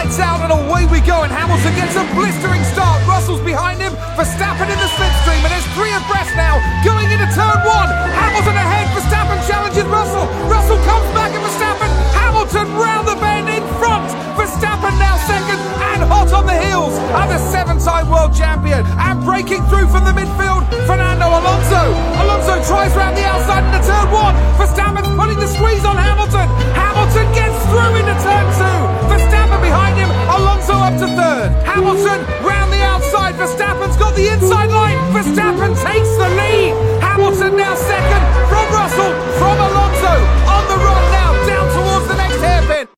lights out and away we go, and Hamilton gets a blistering start. Russell's behind him, Verstappen in the slipstream, and there's three abreast now going into turn one. Hamilton ahead, Verstappen challenges Russell. Russell comes back at Verstappen. Hamilton round the bend in front. Verstappen now second and hot on the heels of the seven-time world champion. And breaking through from the midfield, Fernando Alonso. Alonso tries round the outside into turn one. Verstappen's putting the squeeze on Hamilton. Hamilton gets through into turn two. Verstappen behind him, Alonso up to third. Hamilton round the outside. Verstappen's got the inside line. Verstappen